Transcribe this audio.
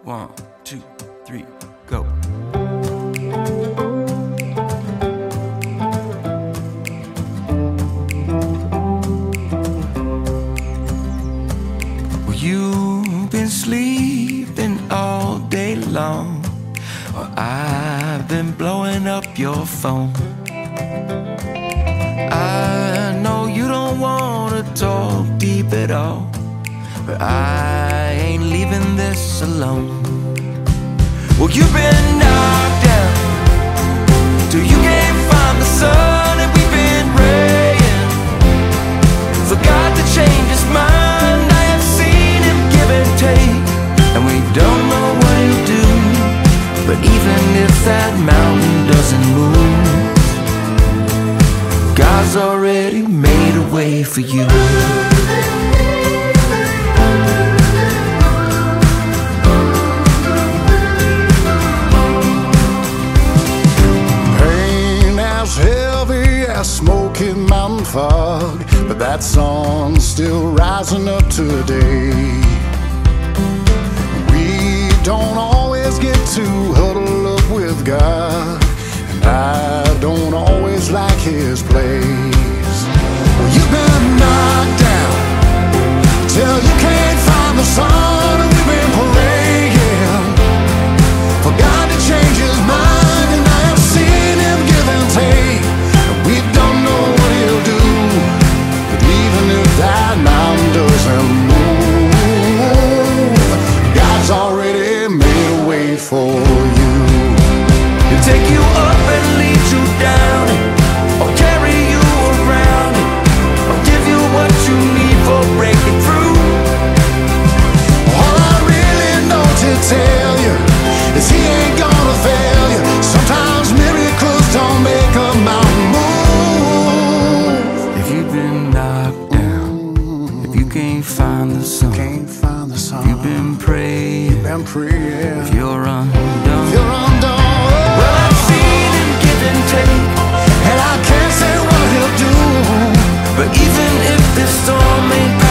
1, 2, 3, go. Well, you've been sleeping all day long, or I've been blowing up your phone. I know you don't wanna talk deep at all, but I ain't leaving this alone. Well, you've been knocked down till you can't find the sun, and we've been praying for God to change his mind. I have seen him give and take, and we don't know what he'll do. But even if that mountain doesn't move, God's already made a way for you. Smoky mountain fog, but that sun's still rising up today. We don't always get to huddle up with God, and I don't always like his place. Well, you've been knocked down till you can't find the sun, and we've been praying for God to change his mind, and I have seen him give and take. We don't know what he'll do, but even if that mountain doesn't move, God's already made a way for you. He'll take you up and lead you down, or carry you around, or give you what you need for breaking through. All I really know to tell you is he ain't gonna fail you. Sometimes miracles don't make a mountain move. Find the sun. Can't find the sun. You've been praying. If you're undone, well, I've seen him give and take, and I can't say what he'll do. But even if this storm ain't